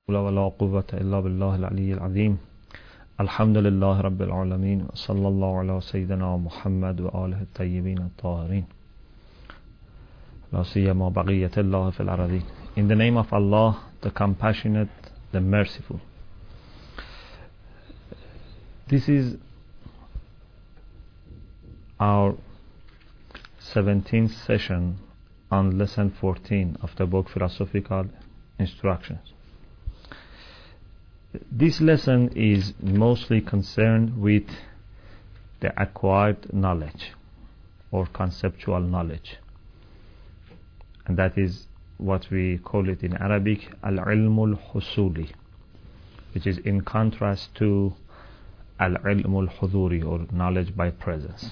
ولا قوة إلا بالله العلي العظيم. الحمد لله رب العالمين وصلى الله على سيدنا محمد وآله الطيبين الطاهرين لا سيما بقية الله في الأرضين. In the name of Allah, the compassionate, the merciful. This is our 17th session on lesson 14 of the book Philosophical Instructions. This lesson is mostly concerned with the acquired knowledge or conceptual knowledge, and that is what we call it in Arabic al-ilm al-husuli, which is in contrast to al-ilm al-huduri, or knowledge by presence.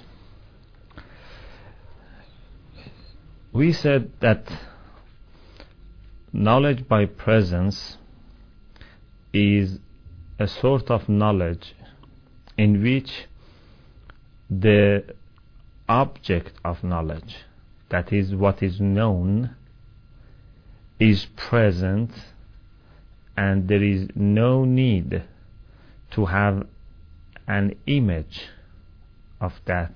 We said that knowledge by presence is a sort of knowledge in which the object of knowledge, that is what is known, is present, and there is no need to have an image of that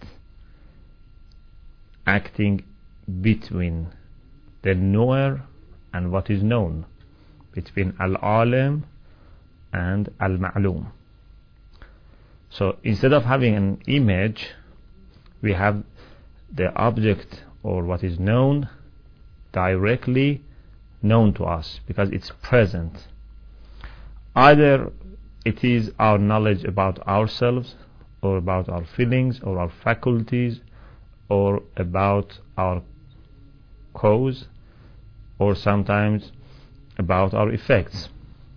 acting between the knower and what is known, between al-alim and al-ma'lum. So instead of having an image, we have the object or what is known directly known to us because it's present. Either it is our knowledge about ourselves, or about our feelings, or our faculties, or about our cause, or sometimes about our effects.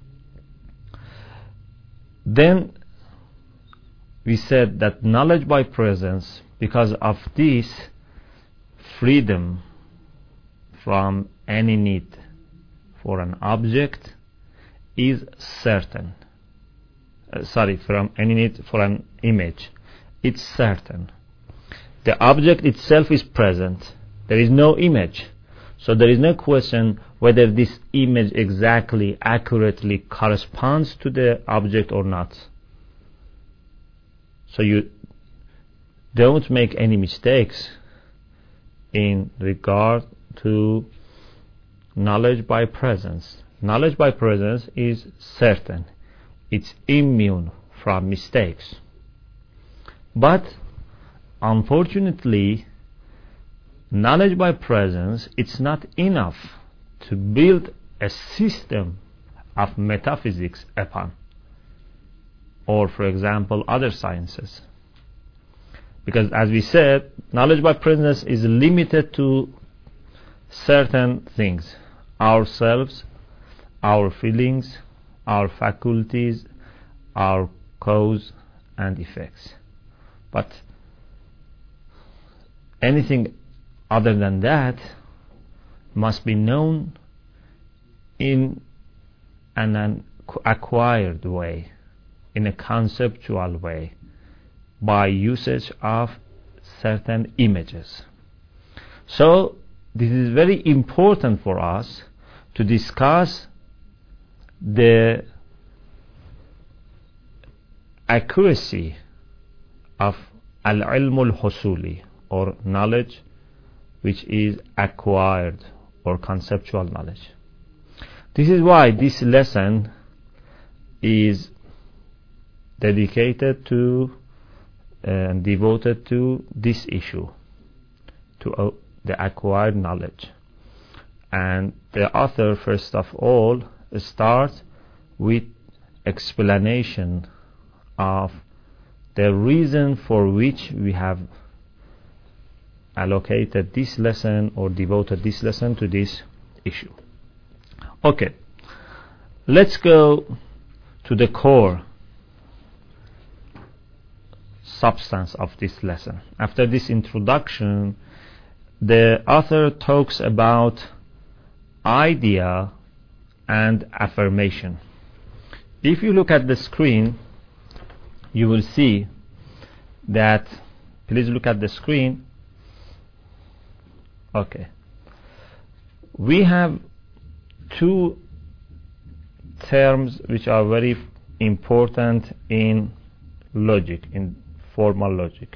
Then we said that knowledge by presence, because of this freedom from any need for an object, is certain. From any need for an image, it's certain. The object itself is present. There is no image. So there is no question whether this image exactly, accurately corresponds to the object or not. So you don't make any mistakes in regard to knowledge by presence. Knowledge by presence is certain. It's immune from mistakes. But unfortunately, knowledge by presence, it's not enough to build a system of metaphysics upon, or for example other sciences, because as we said, knowledge by presence is limited to certain things: ourselves, our feelings, our faculties, our cause and effects. But anything other than that must be known in an acquired way, in a conceptual way, by usage of certain images. So this is very important for us to discuss the accuracy of al-ilm al-husuli, or knowledge which is acquired or conceptual knowledge. This is why this lesson is dedicated to and devoted to this issue, to the acquired knowledge. And the author, first of all, starts with explanation of the reason for which we have allocated this lesson or devoted this lesson to this issue. Okay, let's go to the core substance of this lesson. After this introduction, the author talks about idea and affirmation. If you look at the screen, you will see that, please look at the screen. Okay, we have two terms which are very important in logic, in formal logic.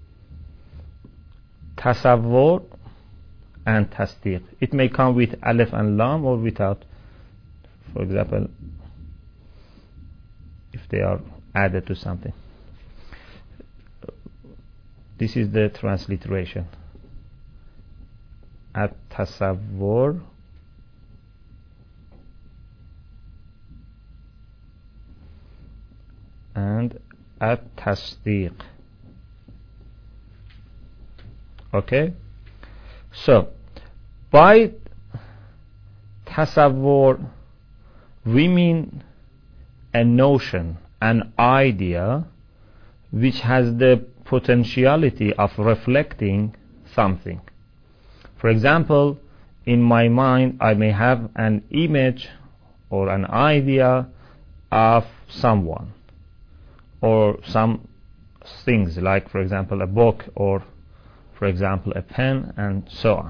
Tasawwur and tasdiq. It may come with alif and lam or without. For example, if they are added to something. This is the transliteration. At-tasawwur and at-tasdiq. Okay? So, by tasawwur, we mean a notion, an idea which has the potentiality of reflecting something. For example, in my mind I may have an image or an idea of someone or some things, like for example a book or for example a pen and so on.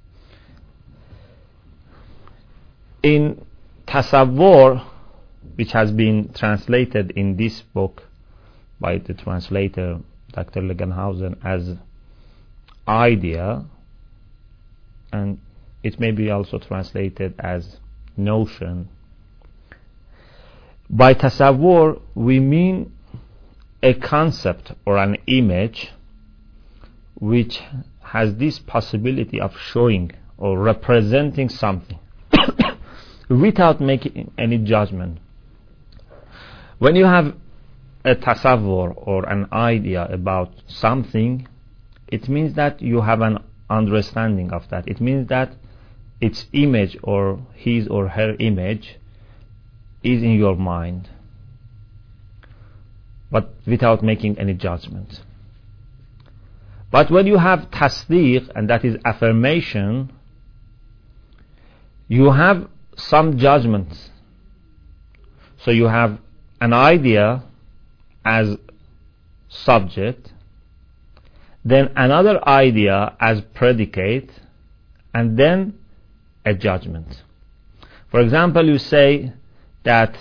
In tasawwur, which has been translated in this book by the translator Dr. Legenhausen as idea, and it may be also translated as notion. By tasawwur, we mean a concept or an image which has this possibility of showing or representing something without making any judgment. When you have a tasawwur or an idea about something, it means that you have an understanding of that. It means that its image or his or her image is in your mind, but without making any judgment. But when you have tasdiq, and that is affirmation, you have some judgments. So you have an idea as subject, then another idea as predicate, and then a judgment. For example, you say that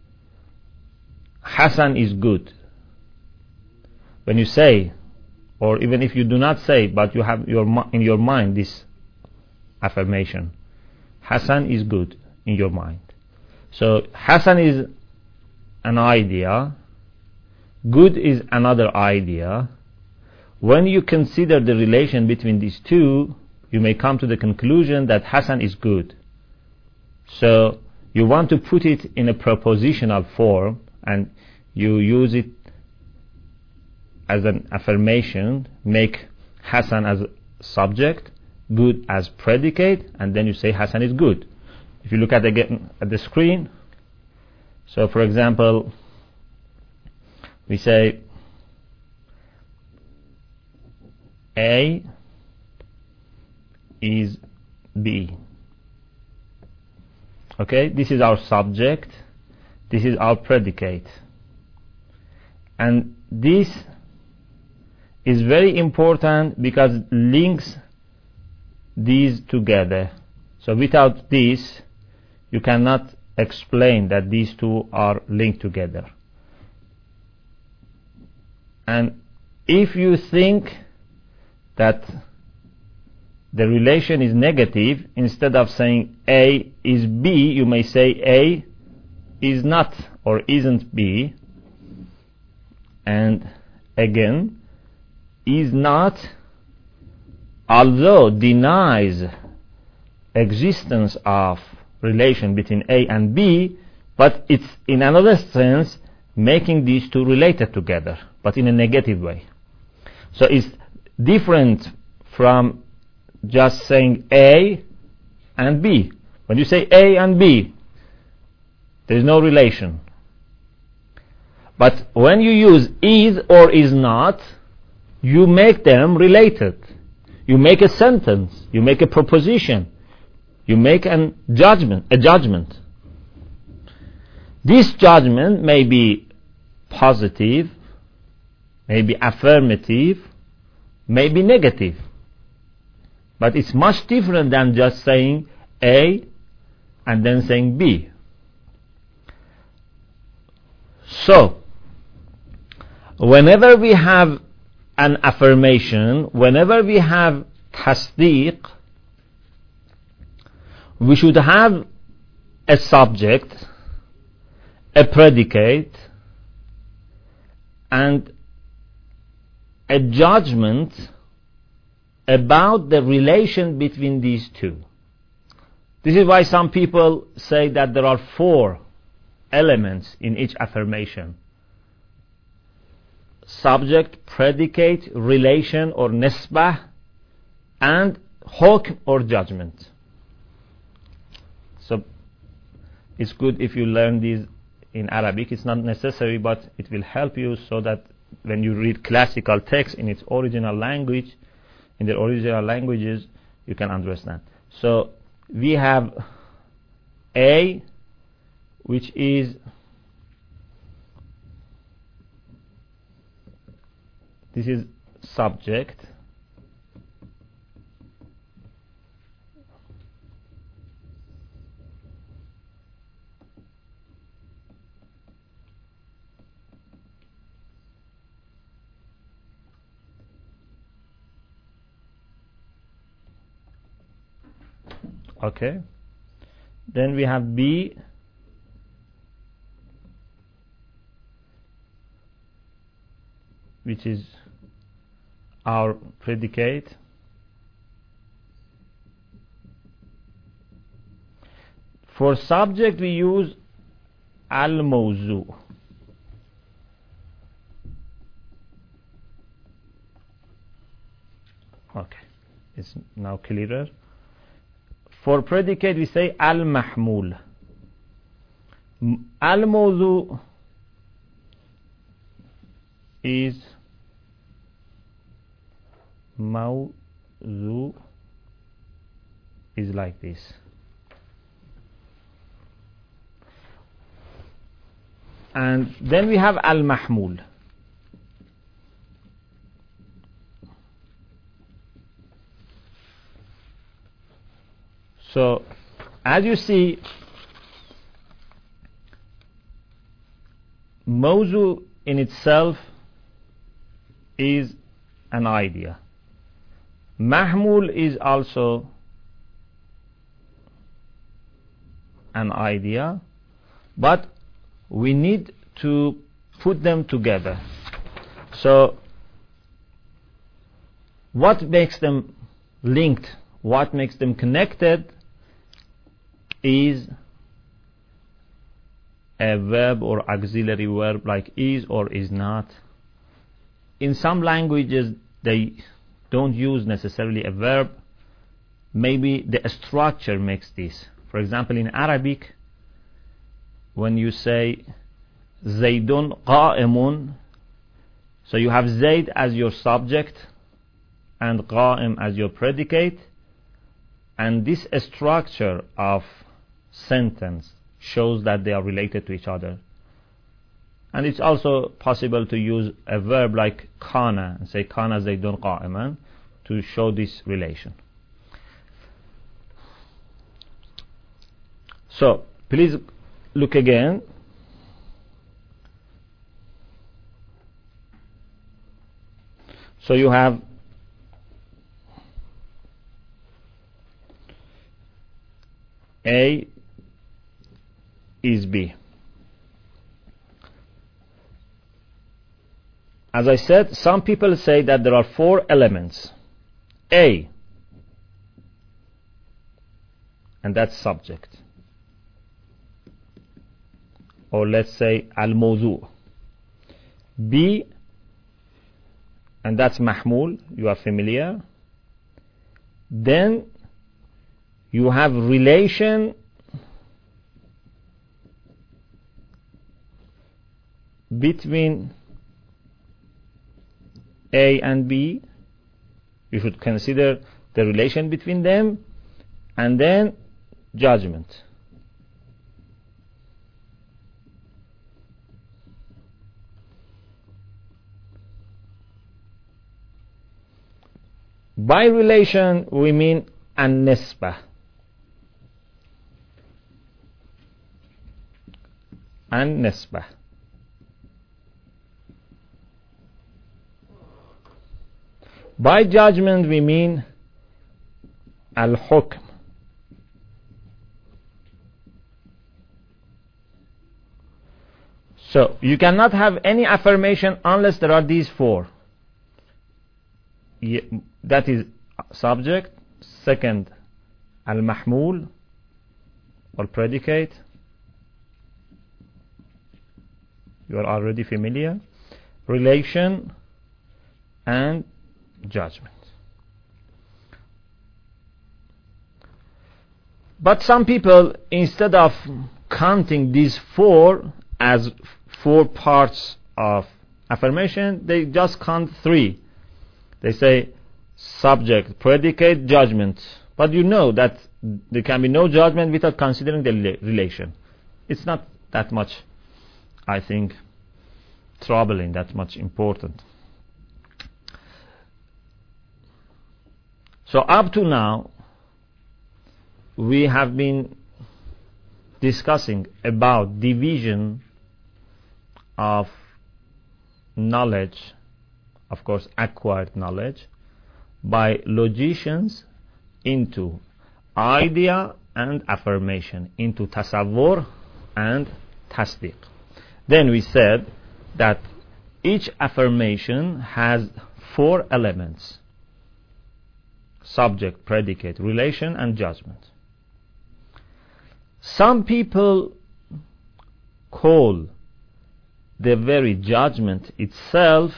Hassan is good. When you say, or even if you do not say, but you have in your mind this affirmation, Hassan is good in your mind. So Hassan is an idea, good is another idea. When you consider the relation between these two, you may come to the conclusion that Hassan is good. So you want to put it in a propositional form, and you use it as an affirmation, make Hassan as subject, good as predicate, and then you say Hassan is good. If you look at the screen, so for example, we say A is B. Okay, this is our subject, this is our predicate, and this is very important because it links these together. So without this, you cannot explain that these two are linked together. And if you think that the relation is negative, instead of saying A is B, you may say A is not or isn't B, and again, is not, although denies existence of relation between A and B, but it's in another sense making these two related together, but in a negative way. So it's different from just saying A and B. When you say A and B, there is no relation. But when you use is or is not, you make them related. You make a sentence, you make a proposition, you make a judgment. This judgment may be positive, may be affirmative, may be negative. But it's much different than just saying A and then saying B. So, whenever we have an affirmation, whenever we have tasdeeq, we should have a subject, a predicate, and a judgment about the relation between these two. This is why some people say that there are 4 elements in each affirmation: subject, predicate, relation or nisbah, and hukm or judgment. So it's good if you learn these in Arabic. It's not necessary, but it will help you so that when you read classical text in its original language, in the original languages, you can understand. So we have A, which is this is subject, okay. Then we have B, which is our predicate. For subject we use al-mawzu. Okay, it's now clearer. For predicate we say al-mahmul. Al-mawzu is mawzu is like this. And then we have al-mahmul. So as you see, mawzu in itself is an idea. Mahmul is also an idea, but we need to put them together. So what makes them linked, what makes them connected is a verb or auxiliary verb like is or is not. In some languages they don't use necessarily a verb. Maybe the structure makes this. For example, in Arabic, when you say Zaydun qa'imun, so you have Zayd as your subject and qa'im as your predicate, and this structure of sentence shows that they are related to each other. And it's also possible to use a verb like kana and say kana Zaydun qa'iman to show this relation. So please look again. So you have A is B. As I said, some people say that there are 4 elements. A, and that's subject. Or let's say al-mawzu. B, and that's mahmul, you are familiar. Then you have relation between A and B. You should consider the relation between them, and then judgment. By relation we mean an-nisbah. An-nisbah. By judgment we mean al-hukm. So you cannot have any affirmation unless there are these four. That is subject, second al-mahmul or predicate, you are already familiar, relation and judgment. But some people, instead of counting these four as four parts of affirmation, they just count three. They say subject, predicate, judgment. But you know that there can be no judgment without considering the relation. It's not that much, I think, troubling, that much important. So up to now, we have been discussing about division of knowledge, of course acquired knowledge, by logicians into idea and affirmation, into tasawwur and tasdiq. Then we said that each affirmation has four elements: subject, predicate, relation and judgment. Some people call the very judgment itself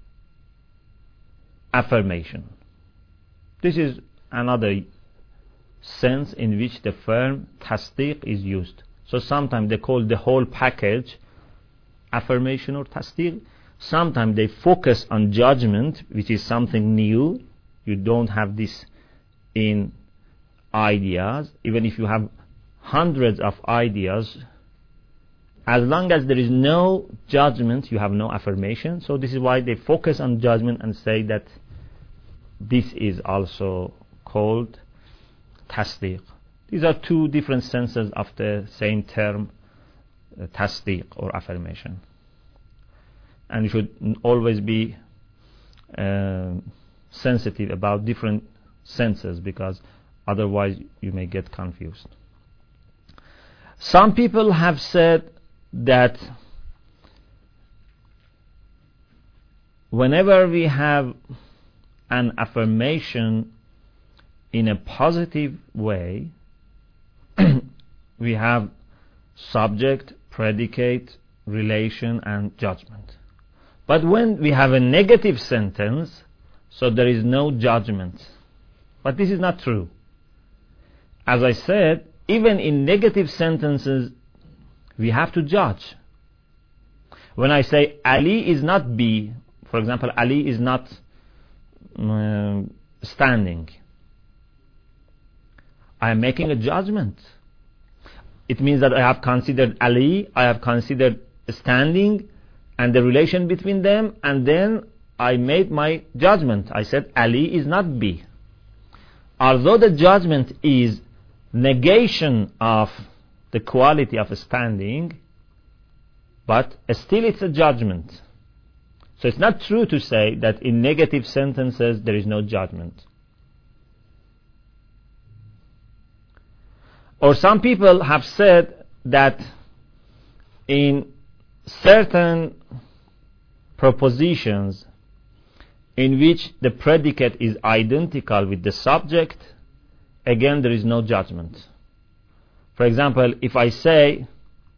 affirmation. This is another sense in which the term tasdiq is used. So sometimes they call the whole package affirmation or tasdiq. Sometimes they focus on judgment, which is something new. You don't have this in ideas. Even if you have hundreds of ideas, as long as there is no judgment, you have no affirmation. So this is why they focus on judgment and say that this is also called tasdiq. These are two different senses of the same term, tasdiq or affirmation. And you should always be sensitive about different senses, because otherwise you may get confused. Some people have said that whenever we have an affirmation in a positive way, we have subject, predicate, relation and judgment. But when we have a negative sentence, so there is no judgment. But this is not true. As I said, even in negative sentences, we have to judge. When I say Ali is not B, for example, Ali is not standing, I am making a judgment. It means that I have considered Ali, I have considered standing and the relation between them, and then I made my judgment. I said Ali is not B. Although the judgment is negation of the quality of standing, but still it's a judgment. So it's not true to say that in negative sentences there is no judgment. Or some people have said that in certain propositions in which the predicate is identical with the subject, again there is no judgment. For example, if I say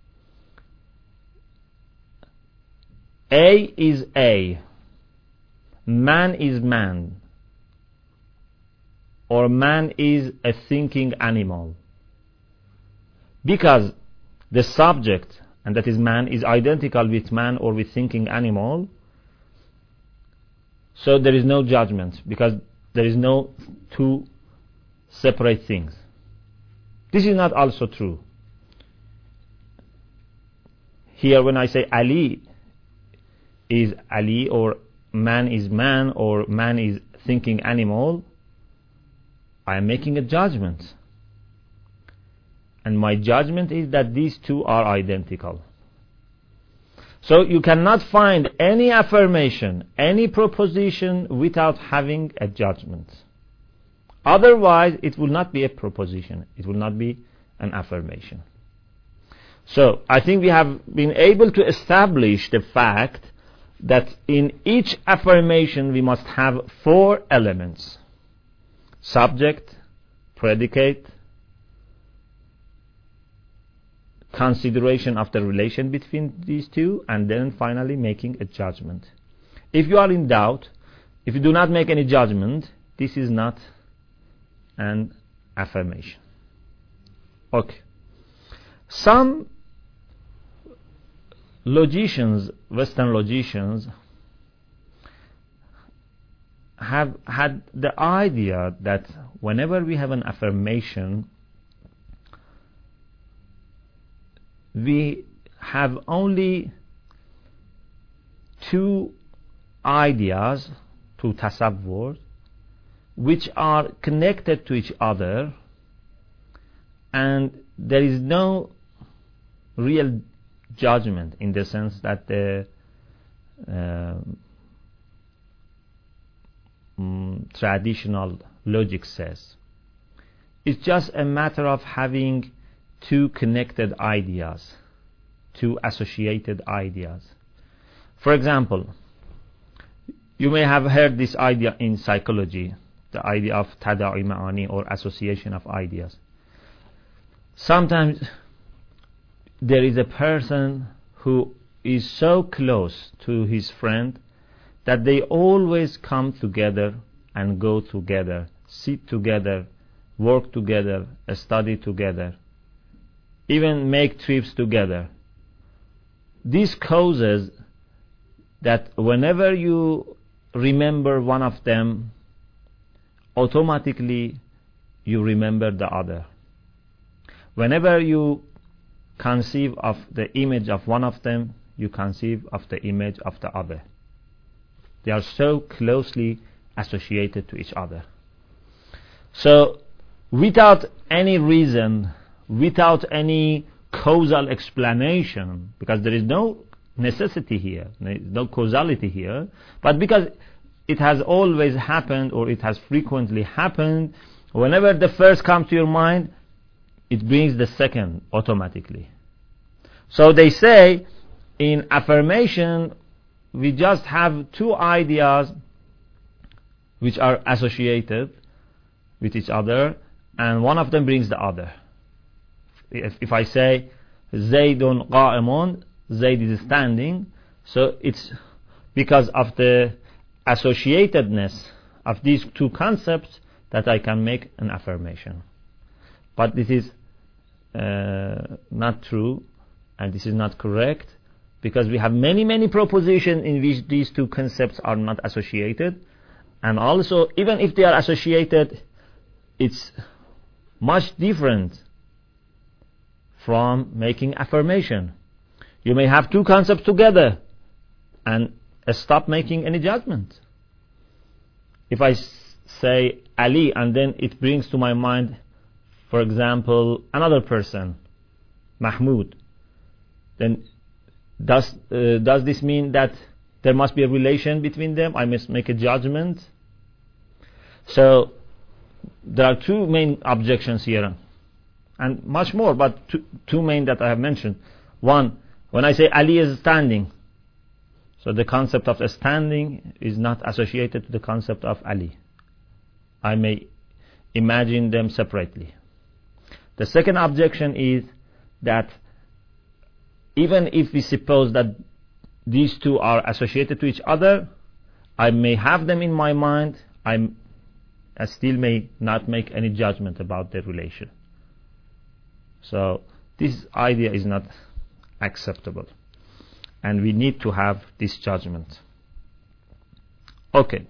A is A, man is man, or man is a thinking animal, because the subject, and that is man, is identical with man or with thinking animal, so there is no judgment, because there is no two separate things. This is not also true. Here when I say Ali is Ali, or man is man, or man is thinking animal, I am making a judgment. And my judgment is that these two are identical. So you cannot find any affirmation, any proposition without having a judgment. Otherwise, it will not be a proposition. It will not be an affirmation. So I think we have been able to establish the fact that in each affirmation we must have 4 elements: subject, predicate, consideration of the relation between these two, and then finally making a judgment. If you are in doubt, if you do not make any judgment, this is not an affirmation. Okay. Some logicians, Western logicians, have had the idea that whenever we have an affirmation, we have only 2 ideas, 2 tasawwur, which are connected to each other, and there is no real judgment in the sense that the traditional logic says. It's just a matter of having 2 connected ideas, 2 associated ideas. For example, you may have heard this idea in psychology, the idea of tada'i ma'ani, or association of ideas. Sometimes there is a person who is so close to his friend that they always come together and go together, sit together, work together, study together, even make trips together. This causes that whenever you remember one of them, automatically you remember the other. Whenever you conceive of the image of one of them, you conceive of the image of the other. They are so closely associated to each other. So without any reason, without any causal explanation, because there is no necessity here, no causality here, but because it has always happened, or it has frequently happened, whenever the first comes to your mind, it brings the second automatically. So they say in affirmation we just have 2 ideas which are associated with each other, and one of them brings the other. If I say Zaydun qa'imun, Zayd is standing, so it's because of the associatedness of these 2 concepts that I can make an affirmation. But this is not true, and this is not correct, because we have many propositions in which these 2 concepts are not associated, and also even if they are associated, it's much different from making affirmation. You may have 2 concepts together and stop making any judgment. If I say Ali and then it brings to my mind, for example, another person, Mahmoud, then does this mean that there must be a relation between them? I must make a judgment. So there are 2 main objections here, and much more, but 2 main that I have mentioned. One, when I say Ali is standing, so the concept of standing is not associated to the concept of Ali. I may imagine them separately. The second objection is that even if we suppose that these 2 are associated to each other, I may have them in my mind, I still may not make any judgment about their relation. So this idea is not acceptable, and we need to have this judgment. Okay.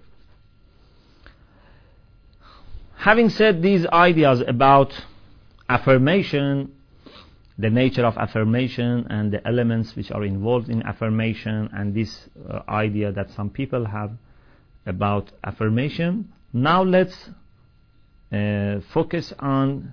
Having said these ideas about affirmation, the nature of affirmation and the elements which are involved in affirmation, and this idea that some people have about affirmation, now let's focus on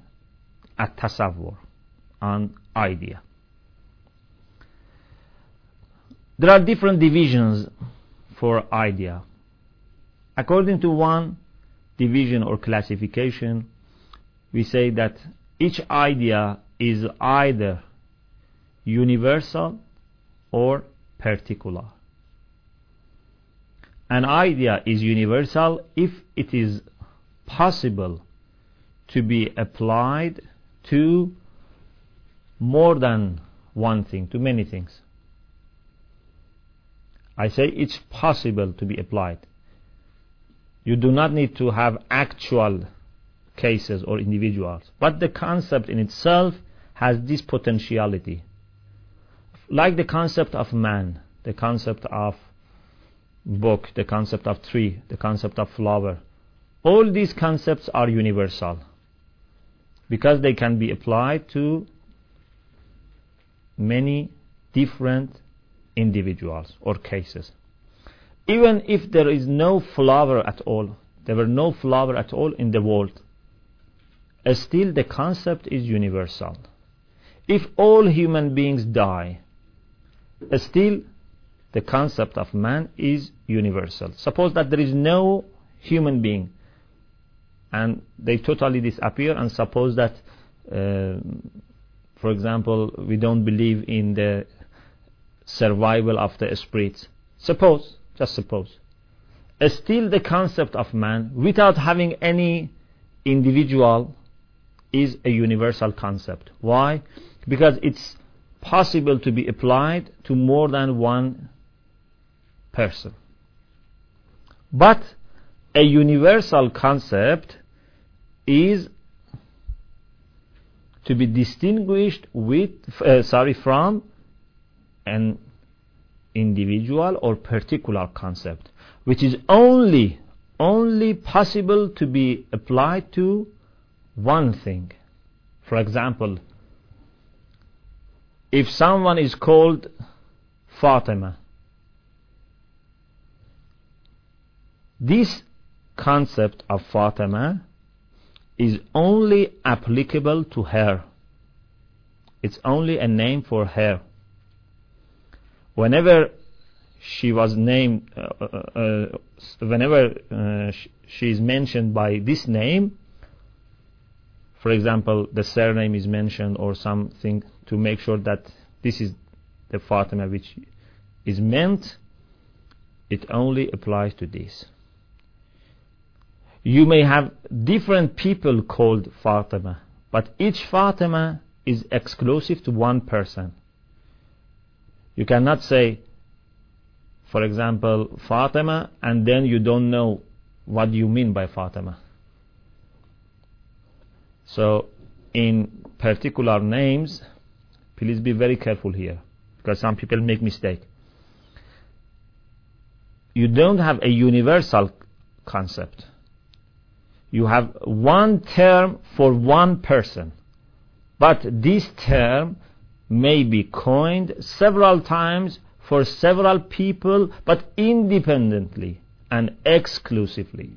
at-tasawwur, on idea. There are different divisions for idea. According to one division or classification, we say that each idea is either universal or particular. An idea is universal if it is possible to be applied to more than one thing, to many things. I say it's possible to be applied. You do not need to have actual cases or individuals, but the concept in itself has this potentiality. Like the concept of man, the concept of book, the concept of tree, the concept of flower. All these concepts are universal because they can be applied to many different individuals or cases. Even if there is no flower at all, there were no flower at all in the world, still the concept is universal. If all human beings die, still the concept of man is universal. Suppose that there is no human being and they totally disappear, and suppose that for example, we don't believe in the survival of the spirits. Suppose, just suppose, still the concept of man without having any individual is a universal concept. Why? Because it's possible to be applied to more than one person. But a universal concept is to be distinguished from an individual or particular concept, which is only possible to be applied to one thing. For example, if someone is called Fatima, this concept of Fatima is only applicable to her. It's only a name for her. Whenever she was named, whenever she is mentioned by this name, for example, the surname is mentioned or something to make sure that this is the Fatima which is meant, it only applies to this. You may have different people called Fatima, but each Fatima is exclusive to one person. You cannot say, for example, Fatima, and then you don't know what you mean by Fatima. So, in particular names, please be very careful here, because some people make mistake. You don't have a universal concept. You have one term for one person, but this term may be coined several times for several people, but independently and exclusively.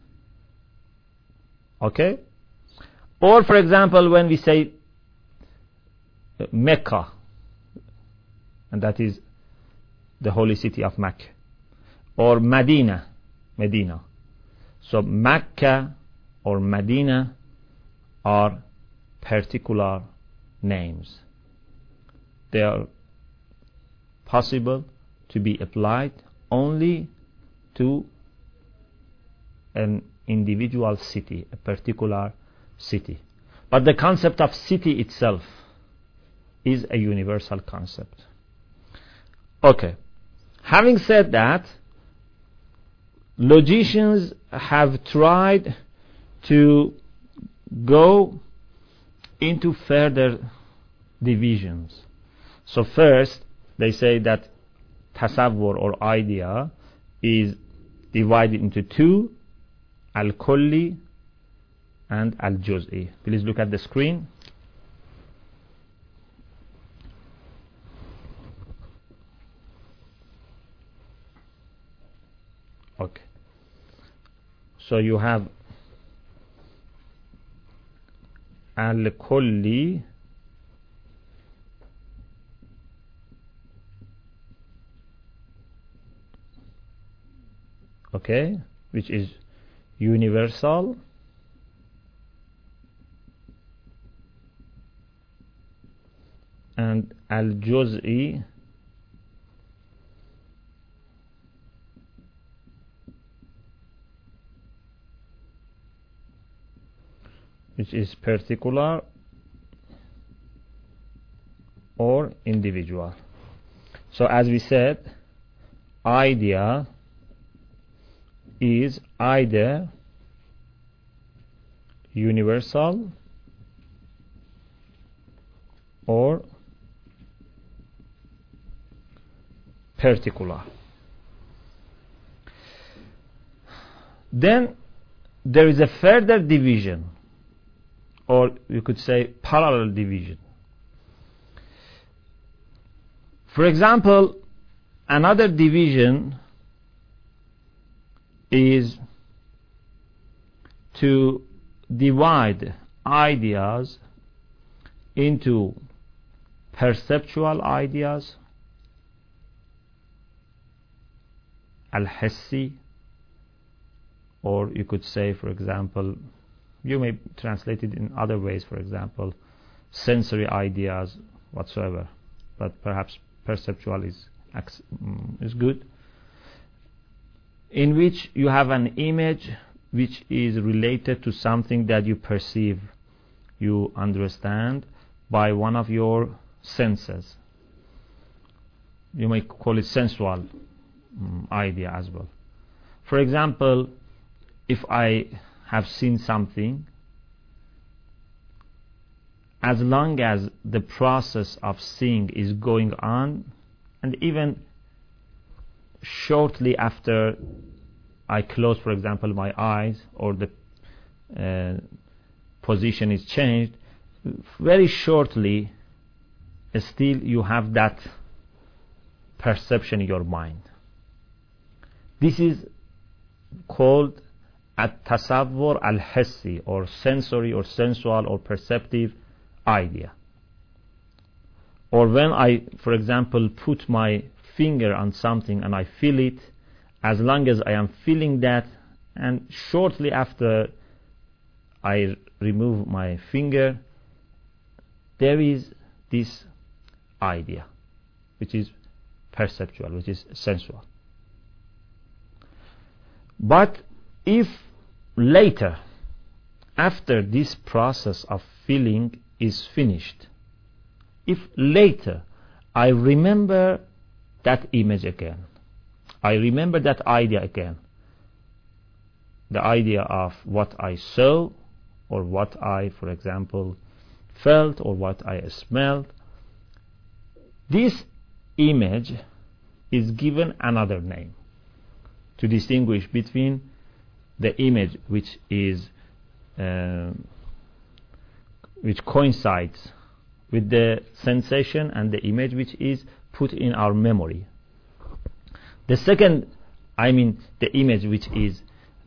Okay? Or for example, when we say Mecca, and that is the holy city of Mecca, or Medina. So Mecca or Medina are particular names. They are possible to be applied only to an individual city, a particular city. But the concept of city itself is a universal concept. Okay. Having said that, logicians have tried to go into further divisions. So first, they say that tasawwur or idea is divided into two, al-kulli and al-juz'i. Please look at the screen. Okay. So you have al-kulli okay, which is universal, and al-juz'i, which is particular or individual. So as we said, idea is either universal or particular. Then there is a further division, or you could say parallel division. For example, another division is to divide ideas into perceptual ideas, al-hissi, or you could say, for example, you may translate it in other ways, for example, sensory ideas whatsoever, but perhaps perceptual is good, in which you have an image which is related to something that you perceive, you understand by one of your senses. You may call it sensual idea as well. For example, if I have seen something, as long as the process of seeing is going on, and even shortly after I close, for example, my eyes, or the position is changed, very shortly still you have that perception in your mind. This is called at-tasawwur al-hissi, or sensory or sensual or perceptive idea. Or when I, for example, put my finger on something and I feel it, as long as I am feeling that, and shortly after I remove my finger, there is this idea which is perceptual, which is sensual. But if later, after this process of feeling is finished, if later I remember that image again, I remember that idea again, the idea of what I saw, or what I, for example, felt, or what I smelled, this image is given another name to distinguish between the image which is which coincides with the sensation and the image which is put in our memory. The second, the image which is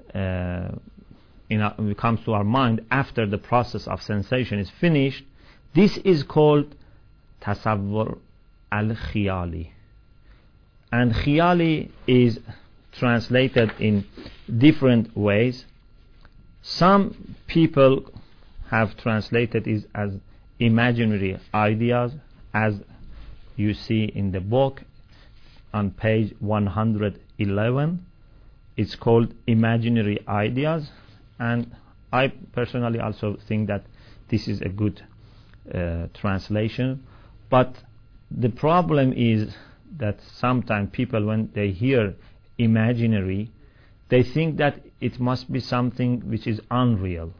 comes to our mind after the process of sensation is finished, this is called tasawwur al-khiyali. And khiyali is translated in different ways. Some people have translated it as imaginary ideas, as you see in the book on page 111. It's called imaginary ideas, and I personally also think that this is a good translation. But the problem is that sometimes people, when they hear imaginary, they think that it must be something which is unreal.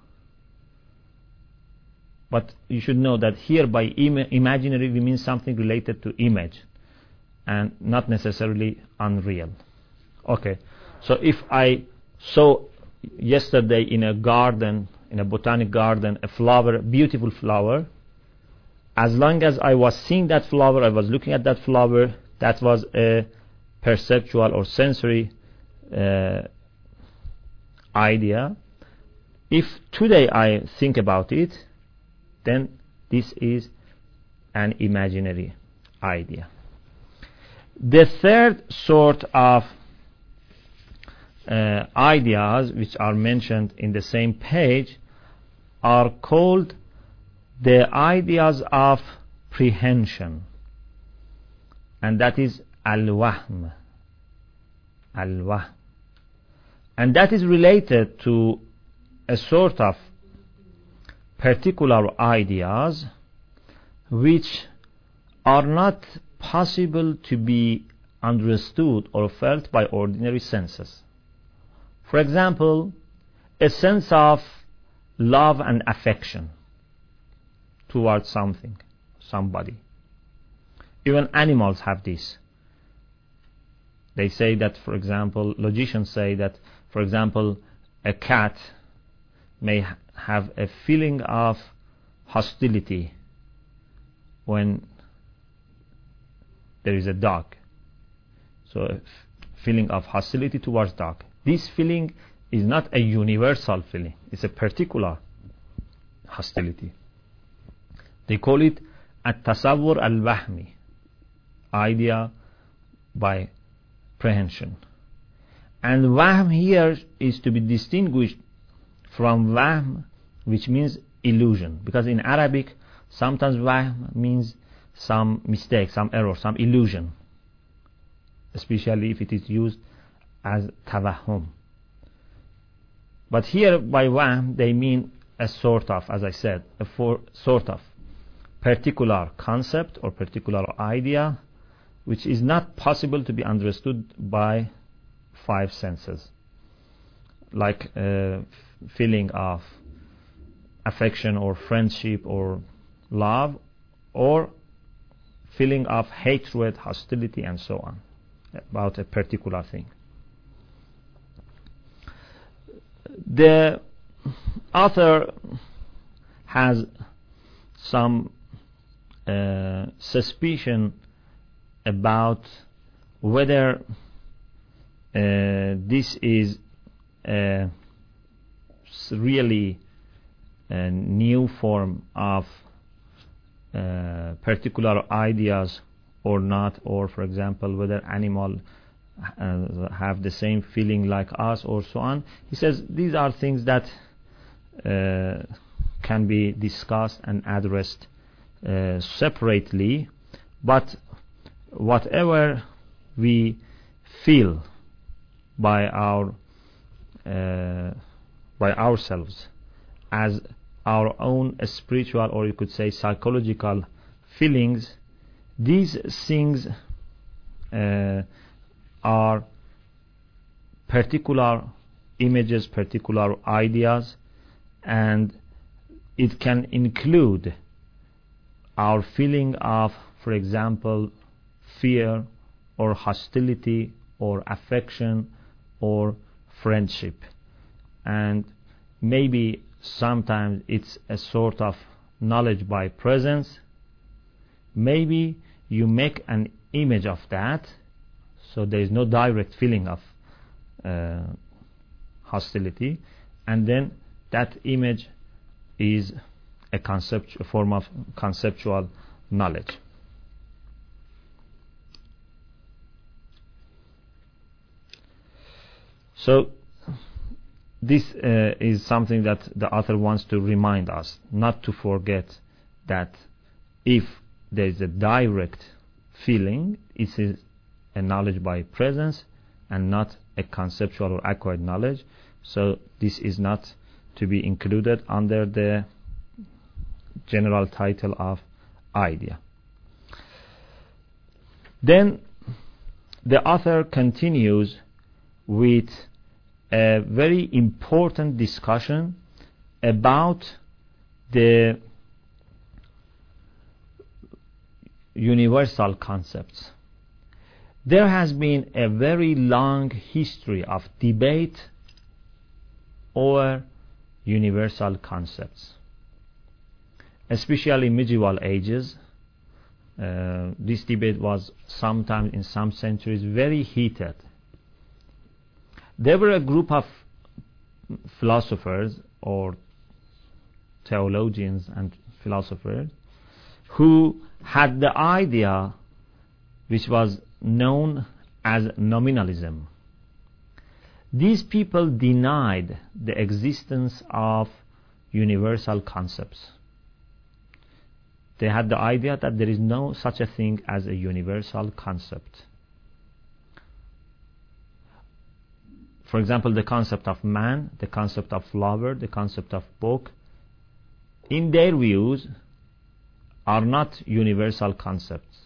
But you should know that here by imaginary we mean something related to image and not necessarily unreal. Okay, so if I saw yesterday in a garden, in a botanic garden, a flower, a beautiful flower, as long as I was seeing that flower, I was looking at that flower, that was a perceptual or sensory idea. If today I think about it, then this is an imaginary idea. The third sort of ideas which are mentioned in the same page are called the ideas of prehension, and that is al-wahm. Al-wahm. And that is related to a sort of particular ideas which are not possible to be understood or felt by ordinary senses. For example, a sense of love and affection towards something, somebody. Even animals have this. They say that, for example, logicians say that, for example, a cat may have a feeling of hostility when there is a dog. So a feeling of hostility towards dog. This feeling is not a universal feeling. It's a particular hostility. They call it at-tasawwur al-wahmi, idea by prehension. And wahm here is to be distinguished from wahm, which means illusion. Because in Arabic, sometimes wahm means some mistake, some error, some illusion, especially if it is used as tawahhum. But here by wahm they mean a sort of, as I said, sort of particular concept or particular idea which is not possible to be understood by five senses, like a feeling of affection or friendship or love, or feeling of hatred, hostility, and so on about a particular thing. The author has some suspicion about whether this is really a new form of particular ideas or not, or for example whether animals have the same feeling like us or so on. He says these are things that can be discussed and addressed separately, but whatever we feel by ourselves as our own spiritual, or you could say psychological feelings, these things are particular images, particular ideas, and it can include our feeling of, for example, fear or hostility or affection or friendship. And maybe sometimes it's a sort of knowledge by presence. Maybe you make an image of that, so there is no direct feeling of hostility, and then that image is a form of conceptual knowledge. So this is something that the author wants to remind us, not to forget that if there is a direct feeling, it is a knowledge by presence and not a conceptual or acquired knowledge. So this is not to be included under the general title of idea. Then the author continues with a very important discussion about the universal concepts. There has been a very long history of debate over universal concepts, especially in medieval ages. This debate was sometimes in some centuries very heated. There were a group of philosophers or theologians and philosophers who had the idea which was known as nominalism. these people denied the existence of universal concepts. They had the idea that there is no such a thing as a universal concept. For example, the concept of man, the concept of flower, the concept of book, in their views, are not universal concepts.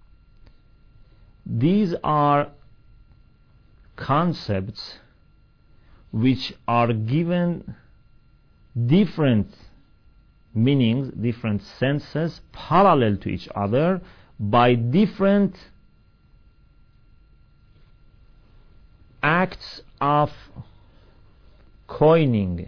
These are concepts which are given different meanings, different senses, parallel to each other by different acts of coining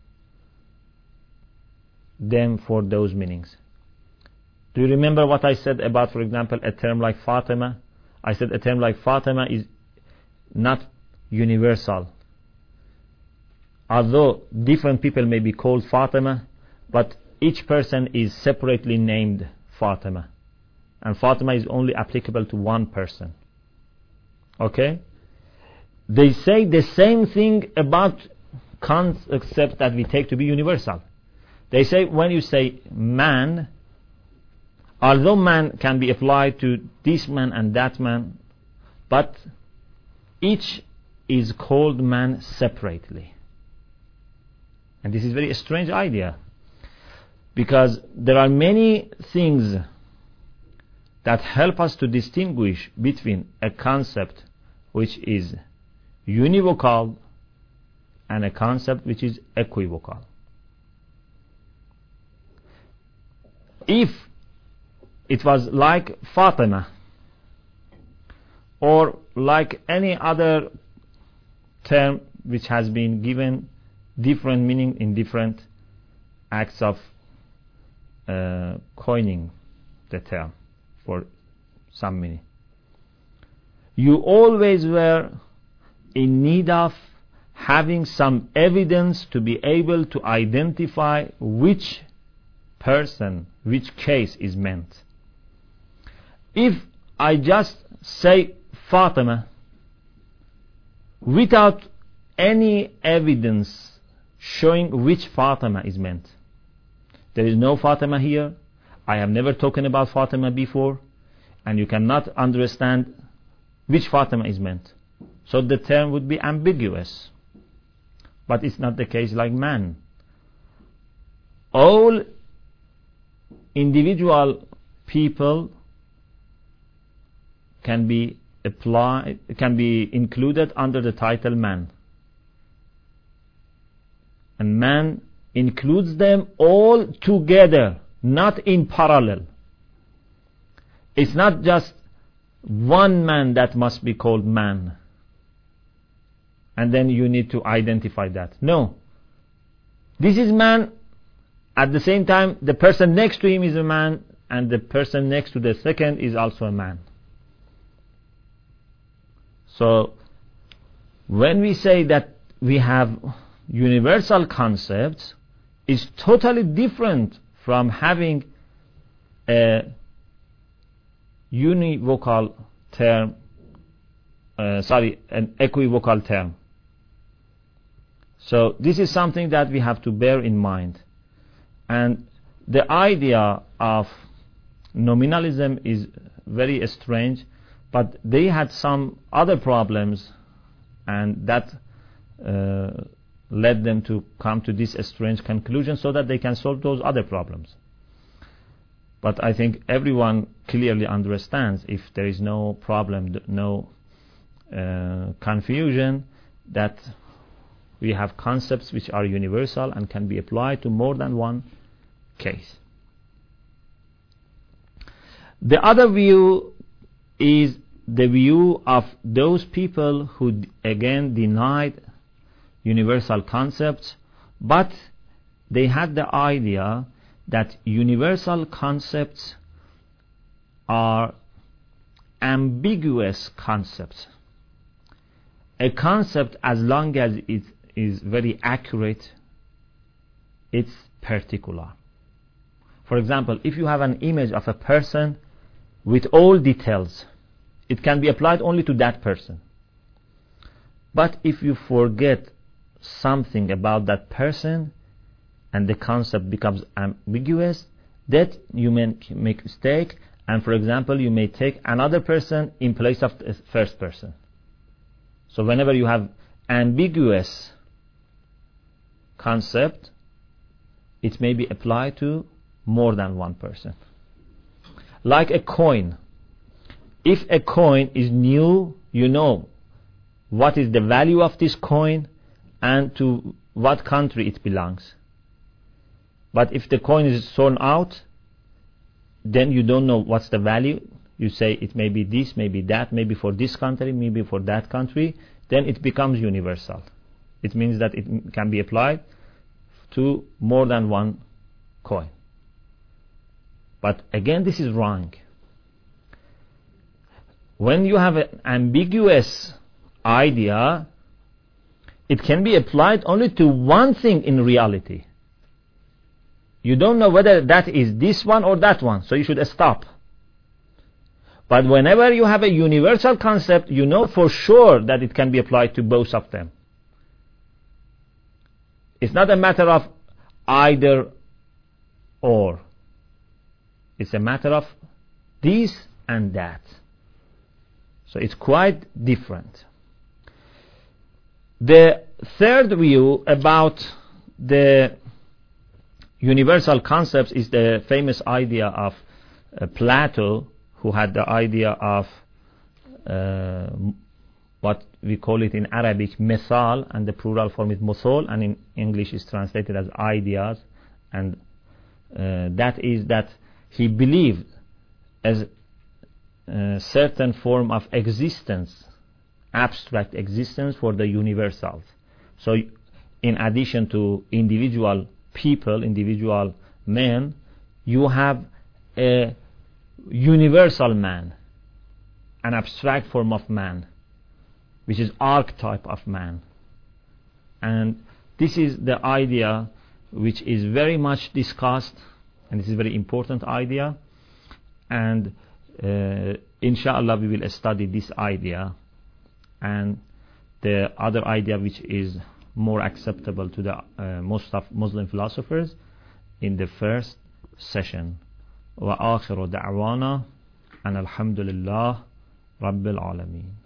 them for those meanings. Do you remember what I said about, for example, a term like Fatima? I said a term like Fatima is not universal. Although different people may be called Fatima, but each person is separately named Fatima. And Fatima is only applicable to one person. Okay? They say the same thing about concepts that we take to be universal. They say when you say man, although man can be applied to this man and that man, but each is called man separately. And this is a very strange idea, because there are many things that help us to distinguish between a concept which is univocal and a concept which is equivocal. If it was like Fatima or like any other term which has been given different meaning in different acts of coining the term for some meaning, you always were in need of having some evidence to be able to identify which person, which case is meant. If I just say Fatima without any evidence showing which Fatima is meant, there is no Fatima here, I have never spoken about Fatima before, and you cannot understand which Fatima is meant. So the term would be ambiguous. But it's not the case like man. All individual people can be included under the title man. And man includes them all together, not in parallel. It's not just one man that must be called man, and then you need to identify that. No. This is man. At the same time, the person next to him is a man, and the person next to the second is also a man. So, when we say that we have universal concepts, it's totally different from having a univocal term, an equivocal term. So this is something that we have to bear in mind. And the idea of nominalism is very strange, but they had some other problems, and that led them to come to this strange conclusion so that they can solve those other problems. But I think everyone clearly understands, if there is no problem, no confusion, that we have concepts which are universal and can be applied to more than one case. The other view is the view of those people who again denied universal concepts, but they had the idea that universal concepts are ambiguous concepts. A concept, as long as it is very accurate, it's particular. For example, if you have an image of a person with all details, it can be applied only to that person. But if you forget something about that person and the concept becomes ambiguous, that you may make mistake, and for example you may take another person in place of the first person. So whenever you have ambiguous concept, it may be applied to more than one person. Like a coin. If a coin is new, you know what is the value of this coin and to what country it belongs. But if the coin is thrown out, then you don't know what's the value. You say it may be this, maybe that, maybe for this country, maybe for that country. Then it becomes universal. It means that it can be applied to more than one coin. But again, this is wrong. When you have an ambiguous idea, it can be applied only to one thing in reality. You don't know whether that is this one or that one, so you should stop. But whenever you have a universal concept, you know for sure that it can be applied to both of them. It's not a matter of either or. It's a matter of this and that. So it's quite different. The third view about the universal concepts is the famous idea of Plato, who had the idea of what we call it in Arabic methal, and the plural form is muthal, and in English is translated as ideas. And that is that he believed as a certain form of existence, abstract existence for the universals. So in addition to individual people, individual men, you have a universal man, an abstract form of man, which is archetype of man. And this is the idea which is very much discussed, and this is a very important idea. And inshallah we will study this idea and the other idea which is more acceptable to the most of Muslim philosophers in the first session. وآخر دعوانا أن الحمد لله رب العالمين.